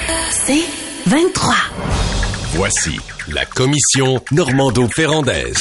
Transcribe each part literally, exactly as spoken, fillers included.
C'est vingt-trois. Voici la commission Normando-Ferrandaise.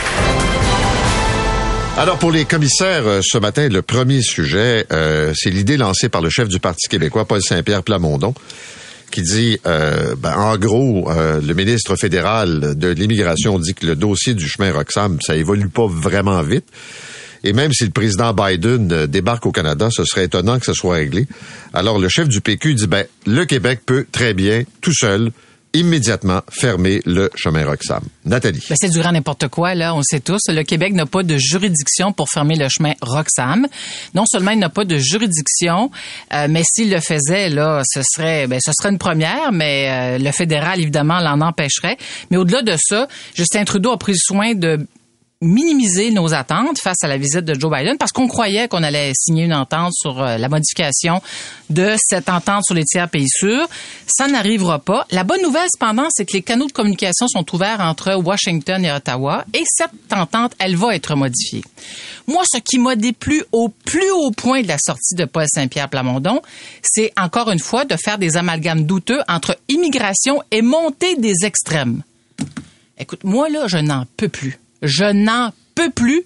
Alors, pour les commissaires, euh, ce matin, le premier sujet, euh, c'est l'idée lancée par le chef du Parti québécois, Paul Saint-Pierre Plamondon, qui dit, euh, ben, en gros, euh, le ministre fédéral de l'Immigration dit que le dossier du chemin Roxham, ça évolue pas vraiment vite. Et même si le président Biden euh, débarque au Canada, ce serait étonnant que ça soit réglé. Alors, le chef du P Q dit, ben, le Québec peut très bien, tout seul, immédiatement fermer le chemin Roxham. Nathalie. Ben, c'est du grand n'importe quoi, là, on le sait tous. Le Québec n'a pas de juridiction pour fermer le chemin Roxham. Non seulement il n'a pas de juridiction, euh, mais s'il le faisait, là, ce serait, ben, ce serait une première, mais euh, le fédéral, évidemment, l'en empêcherait. Mais au-delà de ça, Justin Trudeau a pris soin de minimiser nos attentes face à la visite de Joe Biden parce qu'on croyait qu'on allait signer une entente sur euh, la modification de cette entente sur les tiers pays sûrs. Ça n'arrivera pas. La bonne nouvelle, cependant, c'est que les canaux de communication sont ouverts entre Washington et Ottawa et cette entente, elle va être modifiée. Moi, ce qui m'a déplu au plus haut point de la sortie de Paul Saint-Pierre Plamondon, c'est encore une fois de faire des amalgames douteux entre immigration et montée des extrêmes. Écoute, moi, là, je n'en peux plus. Je n'en peux plus.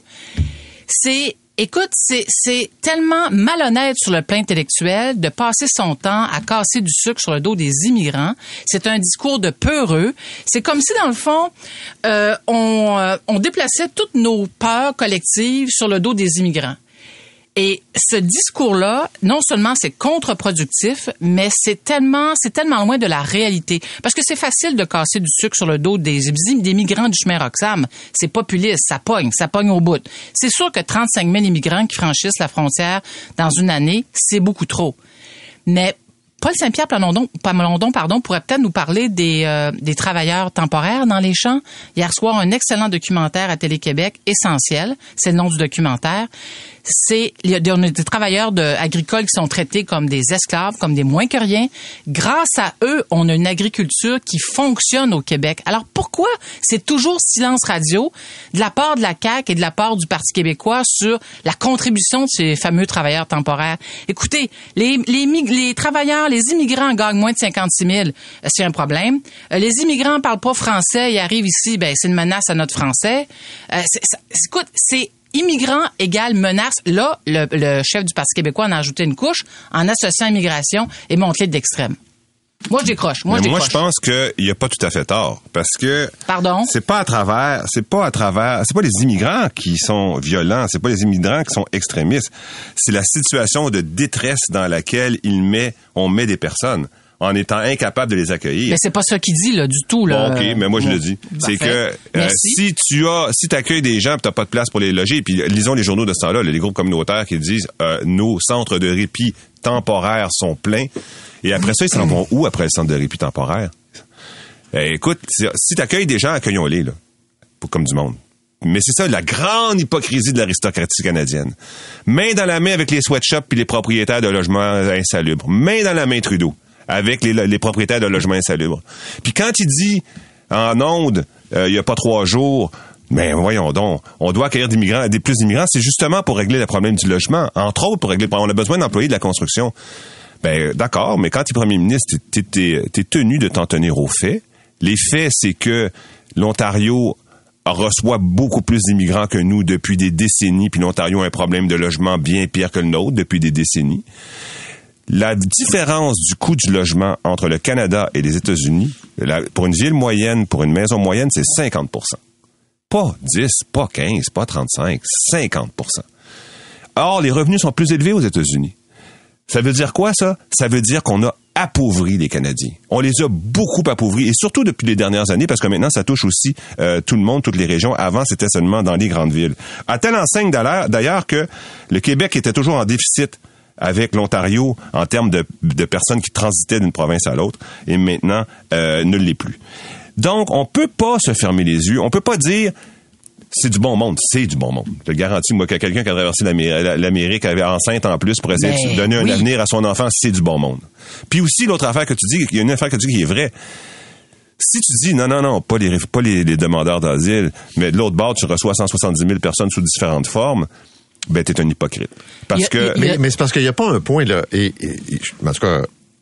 C'est, écoute, c'est, c'est tellement malhonnête sur le plan intellectuel de passer son temps à casser du sucre sur le dos des immigrants. C'est un discours de peureux. C'est comme si, dans le fond, euh, on, euh, on déplaçait toutes nos peurs collectives sur le dos des immigrants. Et ce discours-là, non seulement c'est contre-productif, mais c'est tellement, c'est tellement loin de la réalité. Parce que c'est facile de casser du sucre sur le dos des, des migrants du chemin Roxham. C'est populiste, ça pogne, ça pogne au bout. C'est sûr que trente-cinq mille immigrants qui franchissent la frontière dans une année, c'est beaucoup trop. Mais Paul Saint-Pierre Plamondon, Plamondon pardon, pourrait peut-être nous parler des, euh, des travailleurs temporaires dans les champs. Hier soir, un excellent documentaire à Télé-Québec, Essentiel, c'est le nom du documentaire. C'est il y a des, des travailleurs de, agricoles qui sont traités comme des esclaves, comme des moins que rien. Grâce à eux, on a une agriculture qui fonctionne au Québec. Alors pourquoi c'est toujours silence radio de la part de la C A Q et de la part du Parti québécois sur la contribution de ces fameux travailleurs temporaires? Écoutez, les, les, les travailleurs, les immigrants gagnent moins de cinquante-six mille. C'est un problème. Les immigrants parlent pas français, ils arrivent ici, ben c'est une menace à notre français. Euh, c'est, c'est, écoute, c'est immigrants égale menace. Là, le, le chef du Parti québécois en a ajouté une couche en associant immigration et montée d'extrême. Moi, je décroche. Moi, je décroche. Moi, je pense qu'il n'y a pas tout à fait tort. Parce que. Pardon? C'est pas à travers, c'est pas à travers, c'est pas les immigrants qui sont violents, c'est pas les immigrants qui sont extrémistes. C'est la situation de détresse dans laquelle il met, on met des personnes. En étant incapable de les accueillir. Mais c'est pas ça qu'il dit, là, du tout, là. Bon, OK, mais moi, je le dis. Parfait. C'est que, euh, si tu as, si t'accueilles des gens pis t'as pas de place pour les loger, puis lisons les journaux de ce temps-là, les groupes communautaires qui disent, euh, nos centres de répit temporaires sont pleins. Et après ça, ils s'en vont où après le centre de répit temporaire? Euh, écoute, si t'accueilles des gens, accueillons-les, là. Pour, comme du monde. Mais c'est ça, la grande hypocrisie de l'aristocratie canadienne. Main dans la main avec les sweatshops puis les propriétaires de logements insalubres. Main dans la main, Trudeau. Avec les, les propriétaires de logements insalubres. Puis quand il dit en ondes, euh, il y a pas trois jours, mais voyons donc, on doit accueillir des migrants, des plus d'immigrants, c'est justement pour régler le problème du logement, entre autres pour régler, on a besoin d'employés de la construction. Ben d'accord, mais quand tu es premier ministre, t'es, t'es, t'es tenu de t'en tenir aux faits. Les faits, c'est que l'Ontario reçoit beaucoup plus d'immigrants que nous depuis des décennies, puis l'Ontario a un problème de logement bien pire que le nôtre depuis des décennies. La différence du coût du logement entre le Canada et les États-Unis, la, pour une ville moyenne, pour une maison moyenne, c'est cinquante pour cent. Pas dix, pas quinze, pas trente-cinq, cinquante pour cent. Or, les revenus sont plus élevés aux États-Unis. Ça veut dire quoi, ça? Ça veut dire qu'on a appauvri les Canadiens. On les a beaucoup appauvris, et surtout depuis les dernières années, parce que maintenant, ça touche aussi euh, tout le monde, toutes les régions. Avant, c'était seulement dans les grandes villes. À telle enseigne, d'ailleurs, que le Québec était toujours en déficit avec l'Ontario en termes de, de personnes qui transitaient d'une province à l'autre, et maintenant, euh, ne l'est plus. Donc, on peut pas se fermer les yeux. On peut pas dire c'est du bon monde. C'est du bon monde. Je te le garantis, moi, que quelqu'un qui a traversé l'Amérique, l'Amérique avait enceinte en plus pour essayer ben, de donner un oui. avenir à son enfant, c'est du bon monde. Puis aussi, l'autre affaire que tu dis, il y a une affaire que tu dis qui est vraie. Si tu dis non, non, non, pas les, pas les, les demandeurs d'asile, mais de l'autre bord, tu reçois cent soixante-dix mille personnes sous différentes formes, ben, t'es un hypocrite. Parce a, que. Mais, mais c'est parce qu'il n'y a pas un point, là. Et, et, et en tout cas,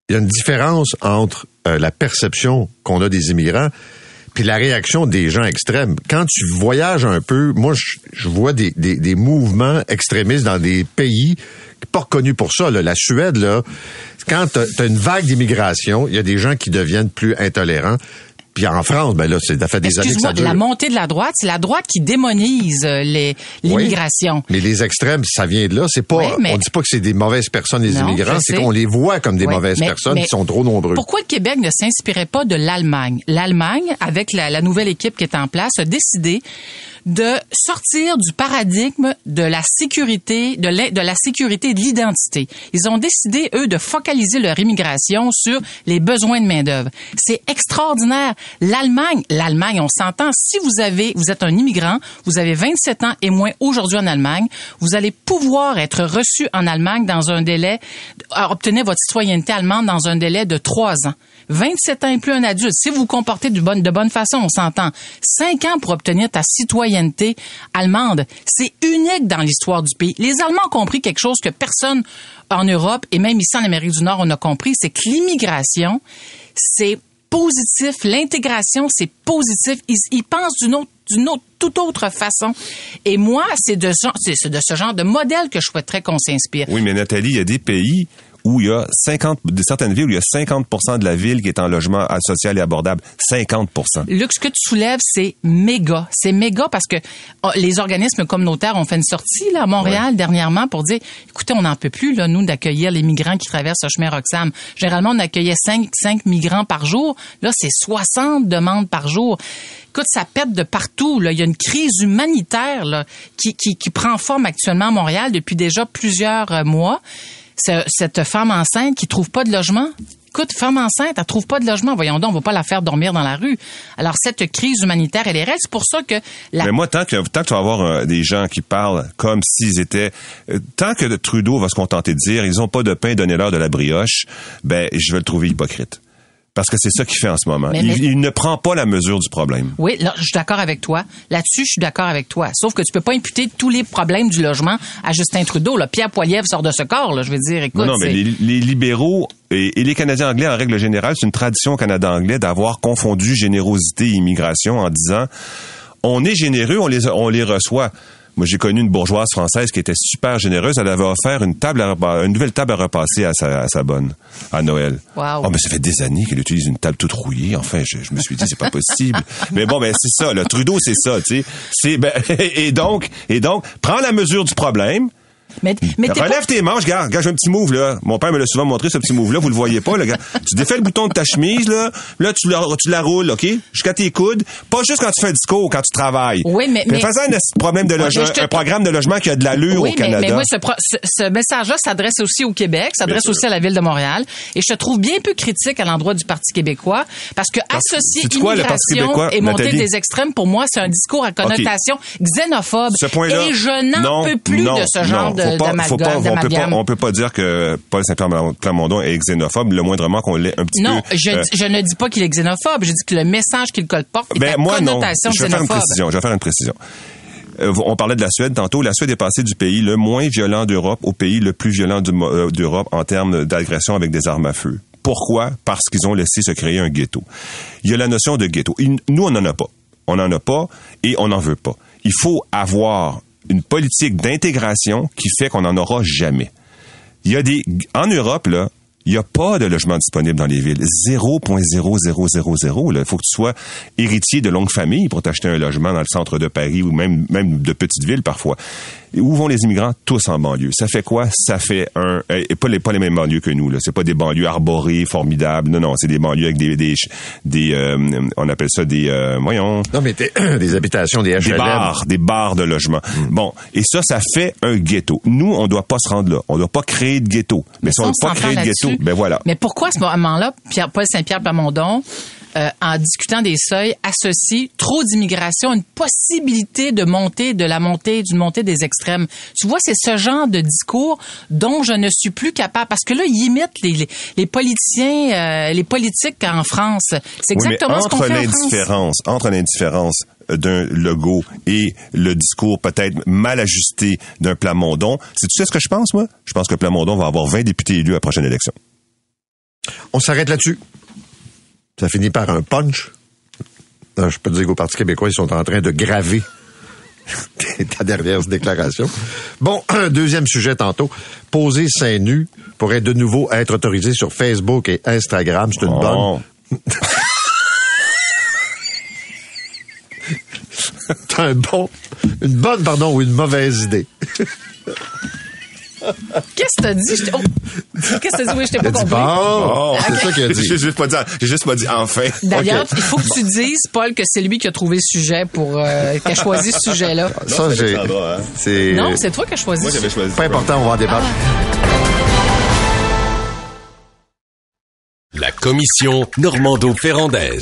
il y a une différence entre euh, la perception qu'on a des immigrants puis la réaction des gens extrêmes. Quand tu voyages un peu, moi, je, je vois des, des, des mouvements extrémistes dans des pays pas reconnus pour ça. Là. La Suède, là, quand tu as une vague d'immigration, il y a des gens qui deviennent plus intolérants. Puis en France, ben là, c'est ça fait des années que ça dure. La montée de la droite, c'est la droite qui démonise les, l'immigration. Oui, mais les extrêmes, ça vient de là. C'est pas, oui, mais... on dit pas que c'est des mauvaises personnes, les non, immigrants, c'est qu'on les voit comme des oui, mauvaises mais, personnes mais qui sont trop nombreux. Pourquoi le Québec ne s'inspirait pas de l'Allemagne? L'Allemagne, avec la, la nouvelle équipe qui est en place, a décidé de sortir du paradigme de la sécurité, de la, de la sécurité et de l'identité. Ils ont décidé, eux, de focaliser leur immigration sur les besoins de main-d'œuvre. C'est extraordinaire. L'Allemagne, l'Allemagne, on s'entend, si vous avez, vous êtes un immigrant, vous avez vingt-sept ans et moins aujourd'hui en Allemagne, vous allez pouvoir être reçu en Allemagne dans un délai, obtenir votre citoyenneté allemande dans un délai de trois ans. vingt-sept ans et plus un adulte. Si vous vous comportez de bonne, de bonne façon, on s'entend. cinq ans pour obtenir ta citoyenneté allemande. C'est unique dans l'histoire du pays. Les Allemands ont compris quelque chose que personne en Europe et même ici en Amérique du Nord, on a compris, c'est que l'immigration, c'est positif. L'intégration, c'est positif. Ils, ils pensent d'une autre, d'une autre, toute autre façon. Et moi, c'est de, c'est de ce genre de modèle que je souhaiterais qu'on s'inspire. Oui, mais Nathalie, il y a des pays où il y a cinquante, de certaines villes où il y a cinquante pour cent de la ville qui est en logement social et abordable. cinquante pour cent. Luc, ce que tu soulèves, c'est méga. C'est méga parce que oh, les organismes communautaires ont fait une sortie là, à Montréal ouais. dernièrement pour dire, écoutez, on n'en peut plus, là, nous, d'accueillir les migrants qui traversent le chemin Roxham. Généralement, on accueillait cinq, cinq migrants par jour. Là, c'est soixante demandes par jour. Écoute, ça pète de partout. Là. Il y a une crise humanitaire là, qui, qui, qui prend forme actuellement à Montréal depuis déjà plusieurs euh, mois. Cette femme enceinte qui trouve pas de logement. Écoute, femme enceinte, elle trouve pas de logement. Voyons donc, on va pas la faire dormir dans la rue. Alors, cette crise humanitaire, elle est réelle. C'est pour ça que... La... Mais moi, tant que, tant que tu vas avoir euh, des gens qui parlent comme s'ils étaient... Euh, tant que Trudeau va se contenter de dire, ils ont pas de pain, donnez-leur de la brioche, ben, je vais le trouver hypocrite. Parce que c'est ça qu'il fait en ce moment. Mais, mais... Il, il ne prend pas la mesure du problème. Oui, là, je suis d'accord avec toi. Là-dessus, je suis d'accord avec toi. Sauf que tu peux pas imputer tous les problèmes du logement à Justin Trudeau. Là. Pierre Poilievre sort de ce corps, là, je veux dire. Écoute, non, non, mais les, les libéraux et, et les Canadiens anglais, en règle générale, c'est une tradition au Canada anglais d'avoir confondu générosité et immigration en disant on est généreux, on les, on les reçoit. Moi, j'ai connu une bourgeoise française qui était super généreuse. Elle avait offert une table à repas, une nouvelle table à repasser à sa, à sa bonne, à Noël. Wow. Oh, mais ça fait des années qu'elle utilise une table toute rouillée. Enfin, je, je me suis dit, c'est pas possible. Mais bon, ben, c'est ça, là. Trudeau, c'est ça, tu sais. C'est, ben, et donc, et donc, prends la mesure du problème. Mais, mais relève pas... tes manches, regarde, regarde, j'ai un petit move, là. Mon père me l'a souvent montré, ce petit move-là, vous le voyez pas, là. Regarde. Tu défais le bouton de ta chemise, là. Là, tu la, tu la roules, OK? Jusqu'à tes coudes. Pas juste quand tu fais un discours, quand tu travailles. Oui, mais, mais... faisant un problème de logement, te... un programme de logement qui a de l'allure oui, au Canada. Mais, mais moi, ce, pro... ce, ce message-là s'adresse aussi au Québec, s'adresse aussi à la Ville de Montréal. Et je te trouve bien peu critique à l'endroit du Parti québécois, parce que parce, associer immigration et montée des extrêmes, pour moi, c'est un discours à connotation okay. xénophobe. Ce point-là, et je n'en non, peux plus non, de ce genre non, de, pas, d'amalgame. On peut pas, on peut pas dire que Paul Saint-Pierre Plamondon est xénophobe, le moindrement qu'on l'ait un petit non, peu. Non, je, euh, je ne dis pas qu'il est xénophobe. Je dis que le message qu'il colporte est ben, à moi, connotation non. Je vais xénophobe. faire une précision. Je vais faire une précision. Euh, on parlait de la Suède tantôt. La Suède est passée du pays le moins violent d'Europe au pays le plus violent du, euh, d'Europe en termes d'agression avec des armes à feu. Pourquoi? Parce qu'ils ont laissé se créer un ghetto. Il y a la notion de ghetto. Nous, on n'en a pas. On n'en a pas et on n'en veut pas. Il faut avoir une politique d'intégration qui fait qu'on n'en aura jamais. Il y a des, en Europe, là, il n'y a pas de logement disponible dans les villes. zéro virgule zéro zéro zéro zéro. Il faut que tu sois héritier de longue famille pour t'acheter un logement dans le centre de Paris ou même, même de petites villes parfois. Où vont les immigrants? Tous en banlieue. Ça fait quoi? Ça fait un... Et pas les, pas les mêmes banlieues que nous, là. C'est pas des banlieues arborées, formidables. Non, non, c'est des banlieues avec des... des, des euh, on appelle ça des... Euh, voyons... Non, mais des habitations, des H L M. Des bars, des bars de logement. Mm. Bon, et ça, ça fait un ghetto. Nous, on doit pas se rendre là. On doit pas créer de ghetto. Mais, mais si on ne doit pas créer de ghetto, ben voilà. Mais pourquoi à ce moment-là, Pierre, Paul Saint-Pierre Plamondon... Euh, en discutant des seuils, associe trop d'immigration à une possibilité de montée, de la montée, d'une montée des extrêmes. Tu vois, c'est ce genre de discours dont je ne suis plus capable, parce que là, ils imitent les, les, les politiciens, euh, les politiques en France. C'est exactement oui, ce qu'on fait en France. L'indifférence, entre l'indifférence d'un Legault et le discours peut-être mal ajusté d'un Plamondon, c'est tu sais ce que je pense, moi? Je pense que Plamondon va avoir vingt députés élus à la prochaine élection. On s'arrête là-dessus. Ça finit par un punch. Non, je peux te dire qu'au Parti québécois, ils sont en train de graver ta dernière déclaration. Bon, un deuxième sujet tantôt. Poser seins nus pourrait de nouveau être autorisé sur Facebook et Instagram. C'est une oh. bonne... C'est un bon... Une bonne, pardon, ou une mauvaise idée. Qu'est-ce que t'as dit? Je oh. Qu'est-ce que t'as dit? Oui, je t'ai pas compris. Bon, Oh, c'est okay. ça qu'il a dit. J'ai juste pas dit, j'ai juste pas dit enfin. D'ailleurs, Okay. il faut que tu dises, Paul, que c'est lui qui a trouvé le sujet pour, euh, qui a choisi ce sujet-là. Ça, j'ai... Hein. C'est... Non, c'est toi qui as choisi. Moi, j'avais choisi. Pas important, on va en débattre. La commission Normando-Ferrandaise.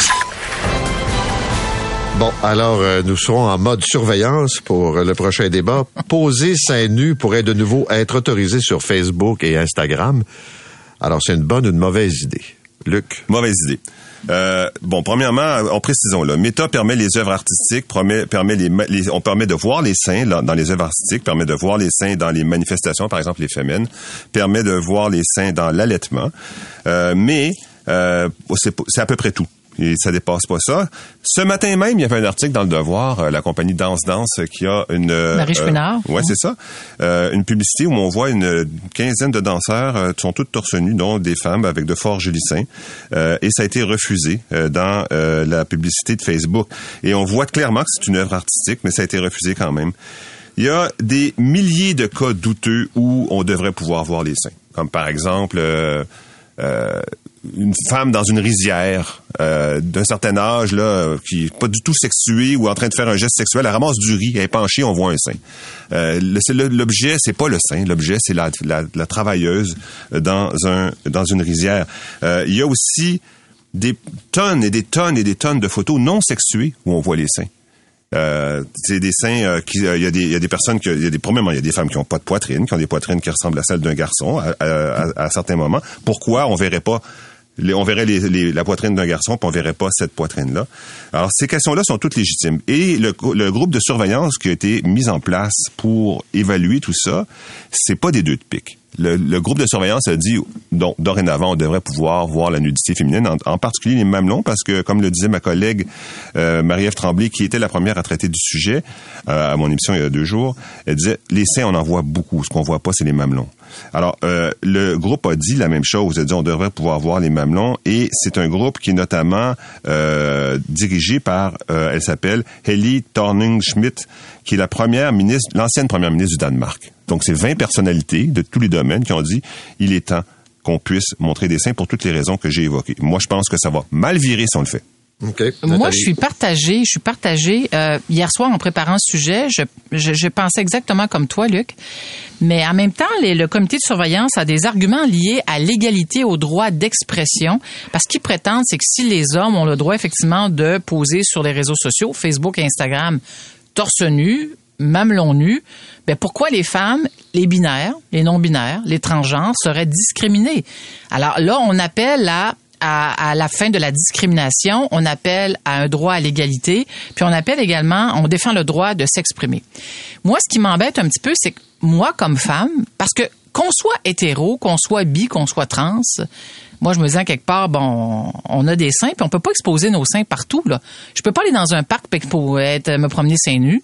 Bon, alors, euh, nous serons en mode surveillance pour euh, le prochain débat. Poser seins nus pourrait de nouveau être autorisé sur Facebook et Instagram. Alors, c'est une bonne ou une mauvaise idée? Luc? Mauvaise idée. Euh, bon, premièrement, en précisons là, Meta permet les œuvres artistiques, promet, permet les, les, on permet de voir les seins là, dans les œuvres artistiques, permet de voir les seins dans les manifestations, par exemple les féminines, permet de voir les seins dans l'allaitement, euh, mais euh, c'est, c'est à peu près tout. Et ça dépasse pas ça. Ce matin même, il y avait un article dans Le Devoir, euh, la compagnie Danse Danse, qui a une... Euh, Marie Chouinard. Euh, ouais, c'est ça. Euh, une publicité où on voit une quinzaine de danseurs, euh, qui sont toutes torse nues, dont des femmes avec de forts jolis seins. Euh, et ça a été refusé euh, dans euh, la publicité de Facebook. Et on voit clairement que c'est une œuvre artistique, mais ça a été refusé quand même. Il y a des milliers de cas douteux où on devrait pouvoir voir les seins. Comme par exemple... Euh, euh, une femme dans une rizière euh, d'un certain âge là, qui est pas du tout sexuée ou en train de faire un geste sexuel, elle ramasse du riz, elle est penchée, on voit un sein. Euh, le, c'est le, l'objet, c'est pas le sein, l'objet c'est la, la, la travailleuse dans un dans une rizière. Euh, il y a aussi des tonnes et des tonnes et des tonnes de photos non sexuées où on voit les seins. Euh, c'est des seins euh, qui, il euh, y a des, il y a des personnes qui, il y a des, premièrement, il y a des femmes qui ont pas de poitrine, qui ont des poitrines qui ressemblent à celles d'un garçon à, à, à, à certains moments. Pourquoi on verrait pas Les, on verrait les, les, la poitrine d'un garçon, puis on verrait pas cette poitrine-là. Alors, ces questions-là sont toutes légitimes. Et le, le groupe de surveillance qui a été mis en place pour évaluer tout ça, c'est pas des deux de pique. Le, le groupe de surveillance a dit, donc, dorénavant, on devrait pouvoir voir la nudité féminine, en, en particulier les mamelons, parce que, comme le disait ma collègue euh, Marie-Ève Tremblay, qui était la première à traiter du sujet euh, à mon émission il y a deux jours, elle disait, les seins, on en voit beaucoup. Ce qu'on voit pas, c'est les mamelons. Alors, euh, le groupe a dit la même chose. Il a dit, on devrait pouvoir voir les mamelons. Et c'est un groupe qui est notamment euh, dirigé par, euh, elle s'appelle Helle Thorning-Schmidt, qui est la première ministre, l'ancienne première ministre du Danemark. Donc, c'est vingt personnalités de tous les domaines qui ont dit, il est temps qu'on puisse montrer des seins pour toutes les raisons que j'ai évoquées. Moi, je pense que ça va mal virer si on le fait. Okay. Moi, je suis partagée. Je suis partagée. Euh, hier soir, en préparant ce sujet, je, je, je pensais exactement comme toi, Luc. Mais en même temps, les, le comité de surveillance a des arguments liés à l'égalité au droit d'expression. Parce qu'ils prétendent, c'est que si les hommes ont le droit, effectivement, de poser sur les réseaux sociaux, Facebook et Instagram, torse nu, mamelon nu, ben pourquoi les femmes, les binaires, les non-binaires, les transgenres seraient discriminés? Alors là, on appelle à À, à la fin de la discrimination, on appelle à un droit à l'égalité, puis on appelle également, on défend le droit de s'exprimer. Moi, ce qui m'embête un petit peu, c'est que moi, comme femme, parce que qu'on soit hétéro, qu'on soit bi, qu'on soit trans, moi, je me dis, quelque part, bon, on a des seins, puis on peut pas exposer nos seins partout, là. Je peux pas aller dans un parc pour être, me promener seins nus.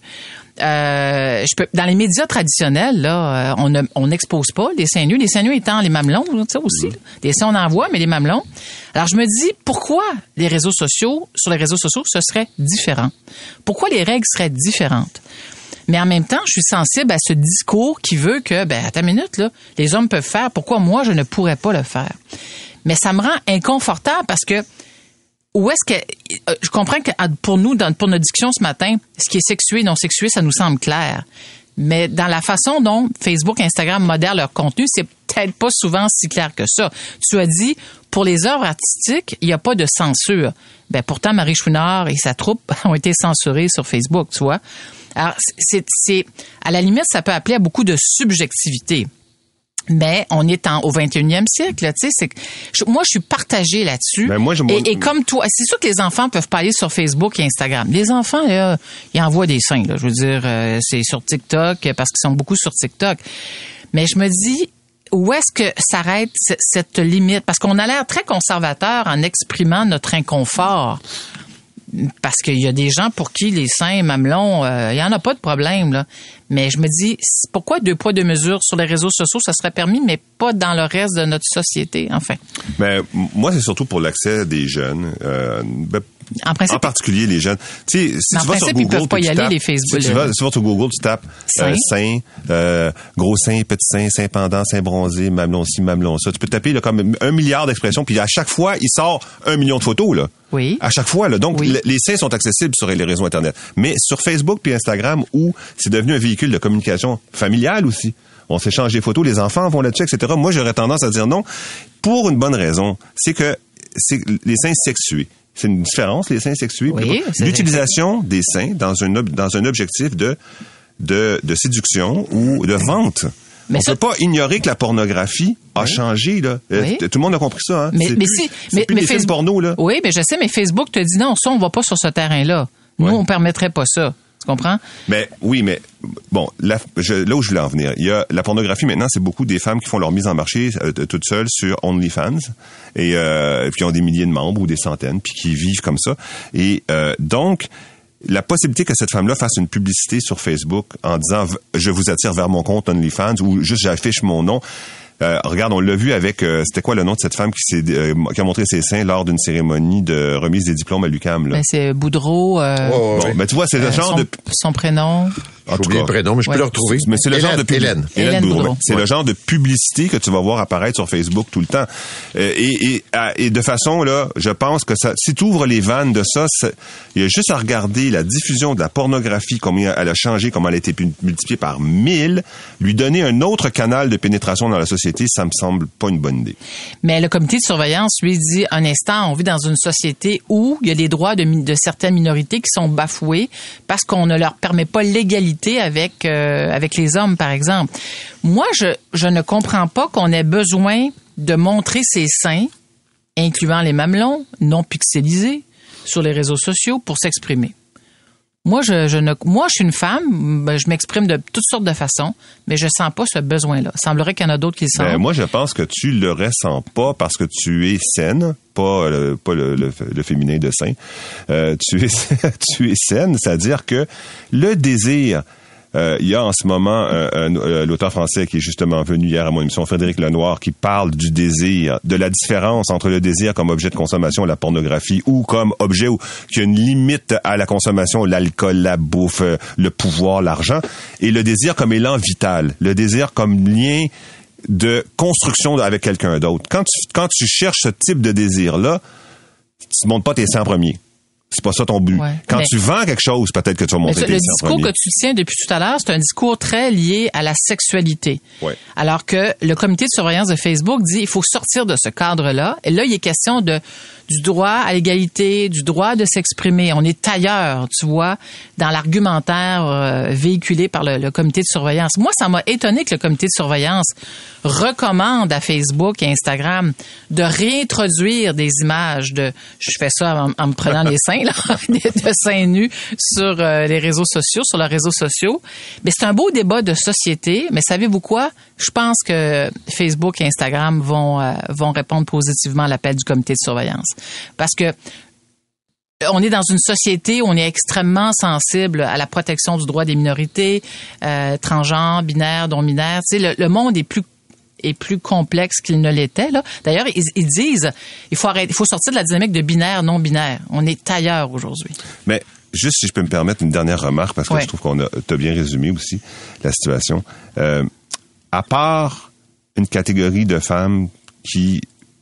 Euh, je peux, dans les médias traditionnels, là, on ne, on n'expose pas les seins nus. Les seins nus étant les mamelons, ça aussi. Là. Les seins, on en voit, mais les mamelons. Alors, je me dis, pourquoi les réseaux sociaux, sur les réseaux sociaux, ce serait différent? Pourquoi les règles seraient différentes? Mais en même temps, je suis sensible à ce discours qui veut que, ben, attends une minute, là, les hommes peuvent faire. Pourquoi moi, je ne pourrais pas le faire? Mais ça me rend inconfortable parce que où est-ce que je comprends que pour nous, dans, pour notre discussion ce matin, ce qui est sexué et non sexué, ça nous semble clair. Mais dans la façon dont Facebook et Instagram modèrent leur contenu, c'est peut-être pas souvent si clair que ça. Tu as dit, pour les œuvres artistiques, il n'y a pas de censure. Ben pourtant, Marie Chouinard et sa troupe ont été censurés sur Facebook, tu vois. Alors, c'est, c'est à la limite, ça peut appeler à beaucoup de subjectivité. Mais on est en, au vingt et unième siècle, tu sais, c'est que je, moi je suis partagée là-dessus. Ben moi, je, et, et comme toi, c'est sûr que les enfants peuvent pas aller sur Facebook et Instagram. Les enfants, là, ils envoient des seins, là. Je veux dire, euh, c'est sur TikTok parce qu'ils sont beaucoup sur TikTok. Mais je me dis, où est-ce que s'arrête c- cette limite? Parce qu'on a l'air très conservateur en exprimant notre inconfort. Parce qu'il y a des gens pour qui les seins et mamelons, euh, il y en a pas de problème, là. Mais je me dis, pourquoi deux poids, deux mesures sur les réseaux sociaux, ça serait permis, mais pas dans le reste de notre société, enfin. Mais moi, c'est surtout pour l'accès des jeunes. Euh, ben, En principe, en particulier les jeunes. Tu sais, si en tu vas principe, sur Google, ils peuvent pas puis y tu aller, tapes- les Facebook, Si tu là. vas, tu vas sur Google, tu tapes euh, Seins. seins, euh, gros seins, petits seins, seins pendants, seins bronzés, mamelon ci, mamelon ça. Tu peux taper là, comme un milliard d'expressions, puis à chaque fois, il sort un million de photos là. Oui. À chaque fois là. Donc Oui. le- les seins sont accessibles sur les réseaux internet, mais sur Facebook puis Instagram où c'est devenu un véhicule de communication familiale aussi. On s'échange des photos, les enfants vont là-dessus, et cetera. Moi, j'aurais tendance à dire non pour une bonne raison, c'est que c'est les seins sexués. C'est une différence, les seins sexués. Oui, c'est l'utilisation des seins dans un ob- dans un objectif de de, de séduction ou de vente. Mais on ça- peut pas ignorer que la pornographie a changé là. Euh, Oui. t- Tout le monde a compris ça. Hein? Mais, C'est mais plus- si, c'est mais, plus mais des films Facebook- porno là. Oui, mais je sais, mais Facebook te dit non, ça, on va pas sur ce terrain-là. Nous, Ouais. on permettrait pas ça. Tu comprends? Mais oui, mais bon, là, je, là où je voulais en venir, il y a la pornographie maintenant, c'est beaucoup des femmes qui font leur mise en marché euh, toutes seules sur OnlyFans et euh, puis qui ont des milliers de membres ou des centaines, puis qui vivent comme ça. Et euh, donc la possibilité que cette femme-là fasse une publicité sur Facebook en disant je vous attire vers mon compte OnlyFans ou juste j'affiche mon nom. Euh, regarde, on l'a vu avec, euh, c'était quoi le nom de cette femme qui, s'est, euh, qui a montré ses seins lors d'une cérémonie de remise des diplômes à l'U Q A M, là. Ben, c'est Boudreau. Euh, Oh, Bon, oui. ben tu vois, c'est le euh, genre son, de... son prénom. En J'ai tout oublié le cas, prénom, mais je peux Ouais. le retrouver. Mais c'est le genre de Hélène, pub- Hélène. Hélène Boudreau. C'est Ouais. le genre de publicité que tu vas voir apparaître sur Facebook tout le temps. Euh, et, et, à- et de façon là, je pense que ça, si tu ouvres les vannes de ça, c'est- il y a juste à regarder la diffusion de la pornographie, combien elle a changé, comment elle a été pu- multipliée par mille, lui donner un autre canal de pénétration dans la société, ça me semble pas une bonne idée. Mais le comité de surveillance, lui, dit un instant, on vit dans une société où il y a des droits de, mi- de certaines minorités qui sont bafoués parce qu'on ne leur permet pas l'égalité avec euh, avec les hommes, par exemple. Moi, je je ne comprends pas qu'on ait besoin de montrer ses seins, incluant les mamelons, non pixelisés, sur les réseaux sociaux pour s'exprimer. Moi, je, je ne, moi, je suis une femme, ben, je m'exprime de toutes sortes de façons, mais je sens pas ce besoin-là. Il semblerait qu'il y en a d'autres qui le sentent. Ben, moi, je pense que tu le ressens pas parce que tu es saine, pas le, pas le, le, le féminin de sain. Euh, tu es tu es saine, c'est-à-dire que le désir. Euh, il y a en ce moment euh, un, euh, l'auteur français qui est justement venu hier à mon émission, Frédéric Lenoir, qui parle du désir, de la différence entre le désir comme objet de consommation, la pornographie, ou comme objet où qui a une limite à la consommation, l'alcool, la bouffe, euh, le pouvoir, l'argent, et le désir comme élan vital, le désir comme lien de construction avec quelqu'un d'autre. Quand tu, quand tu cherches ce type de désir-là, tu ne montes pas tes seins en premier. C'est pas ça ton but. Ouais, Quand mais- tu vends quelque chose, peut-être que tu vas Mais monter ça, tes le seins en discours premier. que tu tiens depuis tout à l'heure, c'est un discours très lié à la sexualité. Ouais. Alors que le comité de surveillance de Facebook dit il faut sortir de ce cadre-là. Et là, il est question de du droit à l'égalité, du droit de s'exprimer. On est ailleurs, tu vois, dans l'argumentaire euh, véhiculé par le, le comité de surveillance. Moi, ça m'a étonné que le comité de surveillance recommande à Facebook et Instagram de réintroduire des images de, je fais ça en, en me prenant les seins, là, de seins nus sur euh, les réseaux sociaux, sur leurs réseaux sociaux. Mais c'est un beau débat de société. Mais savez-vous quoi? Je pense que Facebook et Instagram vont, euh, vont répondre positivement à l'appel du comité de surveillance. Parce que on est dans une société où on est extrêmement sensible à la protection du droit des minorités, euh, transgenres, binaires, non-binaires. Tu sais, le, le monde est plus est plus complexe qu'il ne l'était, là. D'ailleurs, ils, ils disent, il faut arrêter, il faut sortir de la dynamique de binaire, non-binaire. On est ailleurs aujourd'hui. Mais juste si je peux me permettre une dernière remarque, parce que Ouais. je trouve qu'on a t'as bien résumé aussi la situation. Euh, à part une catégorie de femmes qui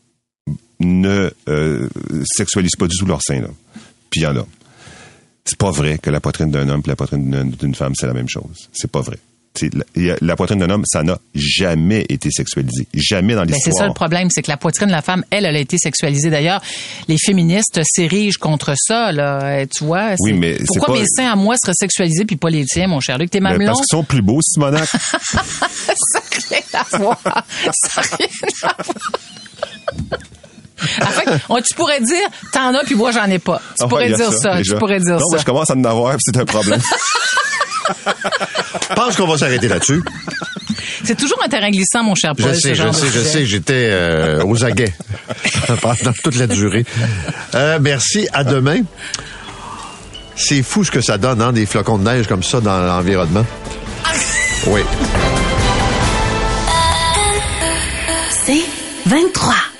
ne euh, sexualisent pas du tout leur sein, là. Puis il y en a. C'est pas vrai que la poitrine d'un homme et la poitrine d'une, d'une femme, c'est la même chose. C'est pas vrai. C'est, la, la poitrine d'un homme, ça n'a jamais été sexualisé. Jamais dans Ben, l'histoire. c'est ça le problème, c'est que la poitrine de la femme, elle, elle a été sexualisée. D'ailleurs, les féministes s'érigent contre ça, là. Tu vois, Oui, c'est- mais c'est pourquoi pas- mes seins à moi seraient sexualisés puis pas les tiens, mon cher Luc? Tes Ben, mamelons, parce qu'ils sont plus beaux, Simonac. ça n'a rien à voir. Ça n'a rien à voir. En fait, on, tu pourrais dire, t'en as puis moi j'en ai pas. Tu Ah ouais, pourrais il y a dire ça. déjà. Tu pourrais dire non, ça. moi, je commence à en avoir, puis c'est un problème. Je pense qu'on va s'arrêter là-dessus. C'est toujours un terrain glissant, mon cher Paul. Je sais, ce je genre sais, de je sujet. sais, j'étais euh, aux aguets pendant toute la durée. Euh, merci, à demain. C'est fou ce que ça donne, hein, des flocons de neige comme ça dans l'environnement. Oui. C'est vingt-trois.